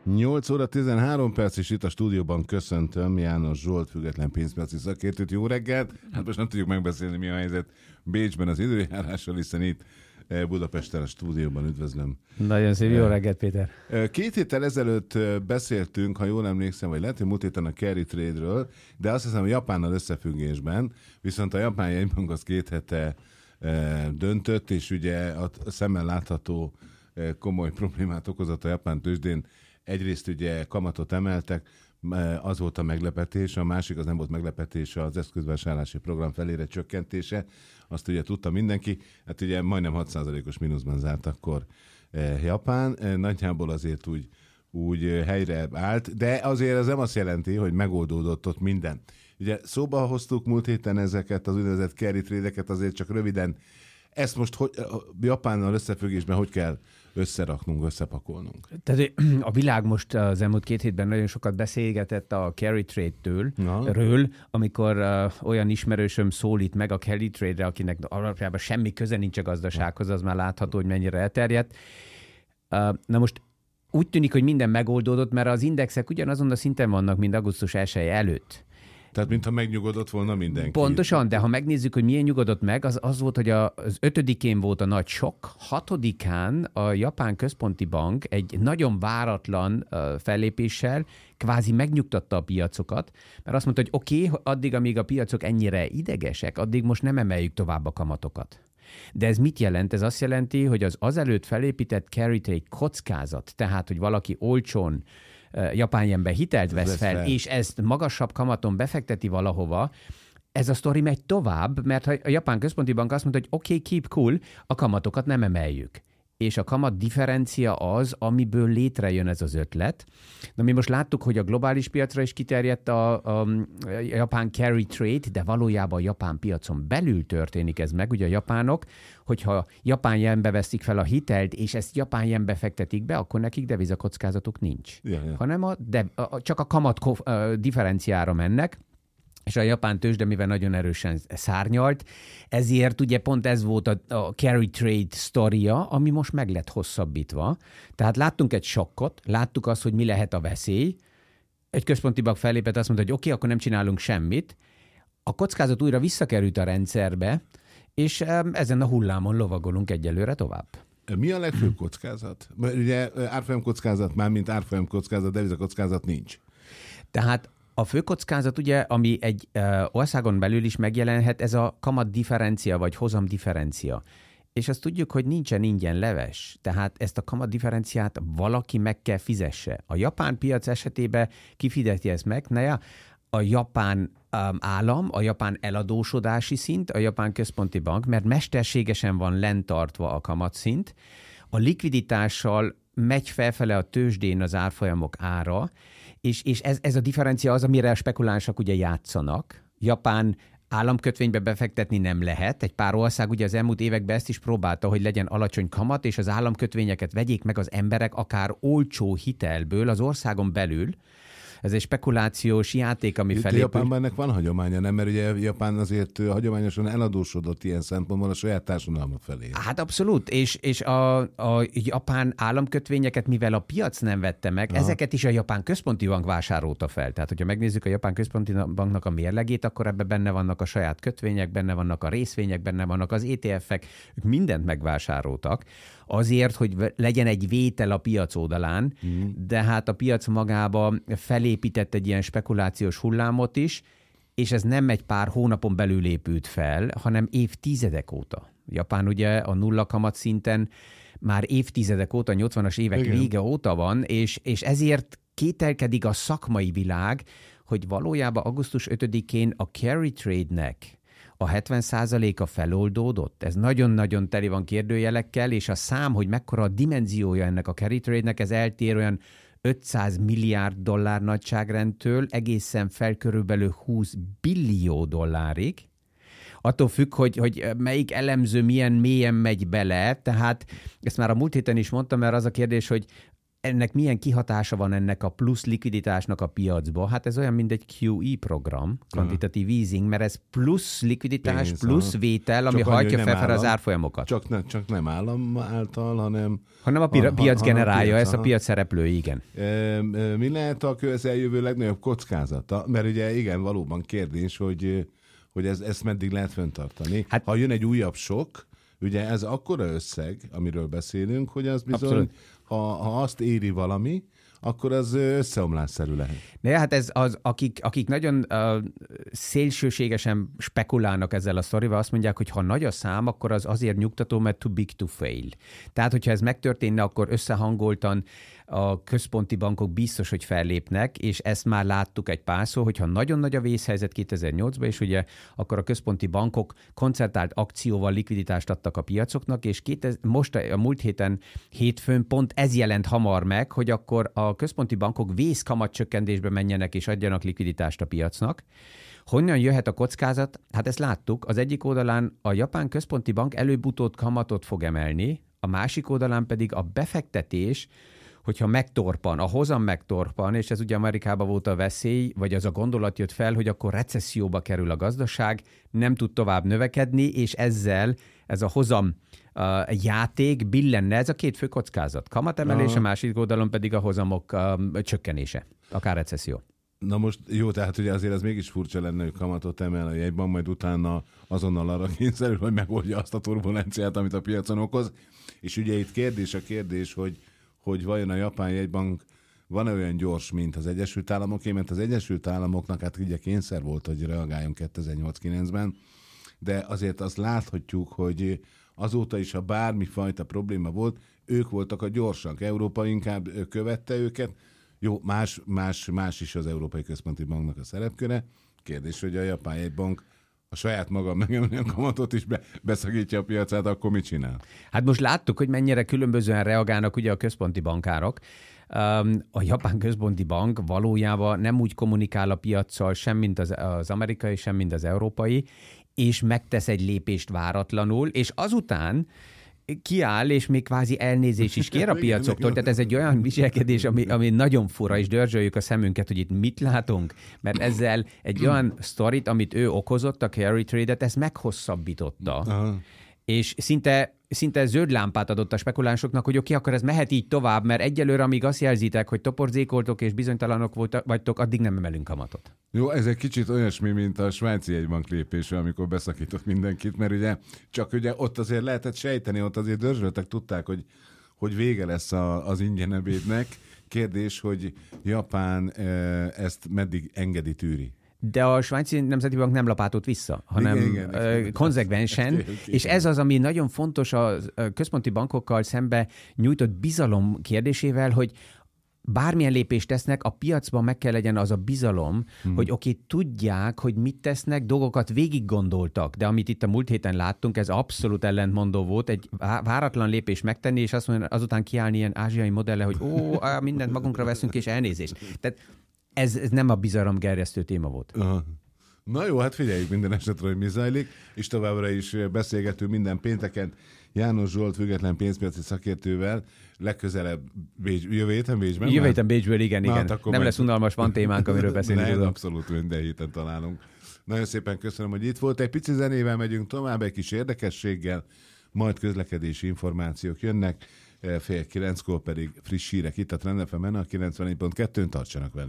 8 óra 13 perc, és itt a stúdióban köszöntöm János Zsolt, független pénzpiaci szakértőt. Jó reggelt! Hát most nem tudjuk megbeszélni, mi a helyzet Bécsben az időjárással, hiszen itt Budapesten a stúdióban üdvözlöm. Nagyon szép, jó reggelt, Péter. 2 héttel ezelőtt beszéltünk, ha jól emlékszem, vagy lehet, hogy múlt héten a carry trade-ről, de azt hiszem, a Japánnal összefüggésben, viszont a japán jegybank az 2 hete döntött, és ugye a szemmel látható komoly problémát okozott a japán tőzsdén. Egyrészt ugye kamatot emeltek, az volt a meglepetés, a másik az nem volt meglepetés, az eszközvásárlási program felére csökkentése, azt ugye tudta mindenki, hát ugye majdnem 6%-os mínuszban zárt akkor Japán, nagyjából azért úgy helyre állt, de azért ez nem azt jelenti, hogy megoldódott ott minden. Ugye szóba hoztuk múlt héten ezeket az úgynevezett carry trade-eket, azért csak röviden, ezt most Japánnal összefüggésben hogy kell összeraknunk, összepakolnunk? Tehát a világ most az elmúlt 2 hétben nagyon sokat beszélgetett a carry trade-ről, amikor olyan ismerősöm szólít meg a carry trade-re, akinek alapjában semmi köze nincs a gazdasághoz, az már látható, hogy mennyire elterjedt. Na most úgy tűnik, hogy minden megoldódott, mert az indexek ugyanazon a szinten vannak, mint augusztus 1 előtt. Tehát, mintha megnyugodott volna mindenki. Pontosan, de ha megnézzük, hogy milyen nyugodott meg, az volt, hogy az 5-én volt a nagy sok, 6-án a Japán Központi Bank egy nagyon váratlan fellépéssel kvázi megnyugtatta a piacokat, mert azt mondta, hogy oké, addig, amíg a piacok ennyire idegesek, addig most nem emeljük tovább a kamatokat. De ez mit jelent? Ez azt jelenti, hogy az azelőtt felépített carry trade kockázat, tehát, hogy valaki olcsón japán jenbe hitelt vesz fel, és ezt magasabb kamaton befekteti valahova, ez a sztori megy tovább, mert a Japán Központi Bank azt mondta, hogy oké, keep cool, a kamatokat nem emeljük. És a kamat differencia az, amiből létrejön ez az ötlet. Na, mi most láttuk, hogy a globális piacra is kiterjedt a japán carry trade, de valójában a japán piacon belül történik ez meg. Ugye a japánok, hogyha japán jenbe veszik fel a hitelt, és ezt japán jenbe fektetik be, akkor nekik devizakockázatuk nincs. Hanem csak a kamat differenciára mennek, és a japán tőzsde, mivel nagyon erősen szárnyalt, ezért ugye pont ez volt a carry trade sztoria, ami most meg lett hosszabbítva. Tehát láttunk egy sokkot, láttuk azt, hogy mi lehet a veszély. Egy központi bank fellépett, azt mondta, hogy oké, akkor nem csinálunk semmit. A kockázat újra visszakerült a rendszerbe, és ezen a hullámon lovagolunk egyelőre tovább. Mi a legfőbb kockázat? Ugye árfolyam kockázat, mármint árfolyam kockázat, devizakockázat nincs. Tehát a fő kockázat, ugye, ami egy országon belül is megjelenhet, ez a kamat differencia, vagy hozam differencia. És azt tudjuk, hogy nincsen ingyen leves. Tehát ezt a kamat differenciát valaki meg kell fizesse. A japán piac esetében kifizeti ezt meg? A japán állam, a japán eladósodási szint, a japán központi bank, mert mesterségesen van lenntartva a kamatszint. A likviditással megy felfele a tőzsdén az árfolyamok ára, és ez a differencia az, amire a spekulánsok ugye játszanak. Japán államkötvénybe befektetni nem lehet. Egy pár ország ugye az elmúlt években ezt is próbálta, hogy legyen alacsony kamat, és az államkötvényeket vegyék meg az emberek akár olcsó hitelből az országon belül. Ez egy spekulációs játék, ami felépül. Japánban ennek van hagyománya, nem? Mert ugye Japán azért hagyományosan eladósodott ilyen szempontból a saját társadalma felé. Hát abszolút, és a japán államkötvényeket, mivel a piac nem vette meg, ezeket is a Japán Központi Bank vásárolta fel. Tehát, hogyha megnézzük a Japán Központi Banknak a mérlegét, akkor ebben benne vannak a saját kötvények, benne vannak a részvények, benne vannak az ETF-ek, ők mindent megvásároltak. Azért, hogy legyen egy vétel a piac oldalán, de hát a piac magába felépített egy ilyen spekulációs hullámot is, és ez nem egy pár hónapon belül épült fel, hanem évtizedek óta. Japán ugye a nulla kamat szinten már évtizedek óta, 80-as évek vége óta van, és ezért kételkedik a szakmai világ, hogy valójában augusztus 5-én a carry trade-nek a 70%-a feloldódott. Ez nagyon-nagyon teli van kérdőjelekkel, és a szám, hogy mekkora a dimenziója ennek a carry trade-nek, ez eltér olyan 500 milliárd dollár nagyságrendtől egészen fel körülbelül 20 billió dollárig. Attól függ, hogy melyik elemző milyen mélyen megy bele, tehát ezt már a múlt héten is mondtam, mert az a kérdés, hogy ennek milyen kihatása van ennek a plusz likviditásnak a piacba? Hát ez olyan, mint egy QE program, quantitative easing, mert ez plusz likviditás, Pénz, plusz vétel, ami Csak annyi, hajtja hogy nem felfelé az állam. árfolyamokat. Csak nem állam által, hanem A piac generálja, piac, ezt a piac szereplői, igen. Mi lehet a közeljövő legnagyobb kockázata? Mert ugye igen, valóban kérdés, hogy ezt meddig lehet fenntartani. Hát, ha jön egy újabb sok, ugye ez akkora összeg, amiről beszélünk, hogy az bizony, ha azt éri valami, akkor az összeomlásszerű lehet. De hát ez az, akik nagyon szélsőségesen spekulálnak ezzel a sztorival, azt mondják, hogy ha nagy a szám, akkor az azért nyugtató, mert too big to fail. Tehát, hogyha ez megtörténne, akkor összehangoltan a központi bankok biztos, hogy fellépnek, és ezt már láttuk egy párszor, hogyha nagyon nagy a vészhelyzet 2008-ban, és ugye akkor a központi bankok koncertált akcióval likviditást adtak a piacoknak, és most a múlt hétfőn pont ez jelent hamar meg, hogy akkor a központi bankok vészkamatcsökkentésbe menjenek és adjanak likviditást a piacnak. Honnan jöhet a kockázat? Hát ezt láttuk. Az egyik oldalán a japán központi bank előbb-utóbb kamatot fog emelni, a másik oldalán pedig a befektetés, hogyha megtorpan, a hozam megtorpan, és ez ugye Amerikában volt a veszély, vagy az a gondolat jött fel, hogy akkor recesszióba kerül a gazdaság, nem tud tovább növekedni, és ezzel ez a hozam játék billenne, ez a két fő kockázat. Kamatemelés, a másik oldalon pedig a hozamok csökkenése, akár recesszió. Na most jó, tehát ugye azért az mégis furcsa lenne, hogy kamatot emel a jegybank, majd utána azonnal arra kényszerül, hogy megoldja azt a turbulenciát, amit a piacon okoz. És ugye itt kérdés, hogy vajon a japán jegybank van-e olyan gyors, mint az Egyesült Államoké, mert az Egyesült Államoknak hát ugye kényszer volt, hogy reagáljon 2008-9-ben, de azért azt láthatjuk, hogy azóta is, ha bármifajta probléma volt, ők voltak a gyorsak. Európa inkább követte őket. Jó, más is az Európai Központi Banknak a szerepköre. Kérdés, hogy a japán jegybank a saját maga megemelni a kamatot is beszakítja a piacát, akkor mit csinál? Hát most láttuk, hogy mennyire különbözően reagálnak ugye a központi bankárok. A japán központi bank valójában nem úgy kommunikál a piaccal, sem mint az amerikai, sem mint az európai, és megtesz egy lépést váratlanul, és azután kiáll, és még kvázi elnézés is kér a piacoktól. Tehát ez egy olyan viselkedés, ami nagyon fura, és dörzsöljük a szemünket, hogy itt mit látunk, mert ezzel egy olyan sztorit, amit ő okozott, a carry trade-et, ezt meghosszabbította. Aha. És szinte zöld lámpát adott a spekulánsoknak, hogy oké, akkor ez mehet így tovább, mert egyelőre, amíg azt jelzitek, hogy toporzékoltok és bizonytalanok vagytok, addig nem emelünk kamatot. Jó, ez egy kicsit olyasmi, mint a svájci jegybank lépése, amikor beszakított mindenkit, mert ugye ott azért lehetett sejteni, ott azért dörzsöltek, tudták, hogy vége lesz az ingyenebédnek. Kérdés, hogy Japán ezt meddig engedi, tűri. De a svájci nemzeti bank nem lapátolt vissza, hanem igen. Konzekvensen, és ez az, ami nagyon fontos a központi bankokkal szembe nyújtott bizalom kérdésével, hogy bármilyen lépést tesznek, a piacban meg kell legyen az a bizalom, hogy oké, tudják, hogy mit tesznek, dolgokat végig gondoltak, de amit itt a múlt héten láttunk, ez abszolút ellentmondó volt, egy váratlan lépés megtenni, és azt mondani, azután kiállni ilyen ázsiai modelle, hogy mindent magunkra veszünk, és elnézést. Tehát ez nem a bizalomgerjesztő téma volt. Aha. Na jó, hát figyeljük minden esetre, hogy mi zajlik, és továbbra is beszélgetünk minden pénteken János Zsolt független pénzpiaci szakértővel, legközelebb jövő héten Bécsben? Jövő héten Bécsből, igen. Nem lesz unalmas, van témánk, amiről beszélni tudom. Abszolút, minden héten találunk. Nagyon szépen köszönöm, hogy itt volt. Egy pici zenével megyünk tovább, egy kis érdekességgel, majd közlekedési információk jönnek, 8:30 pedig friss hírek itt a Trend FM-en, a 94.2-n, tartsanak vele.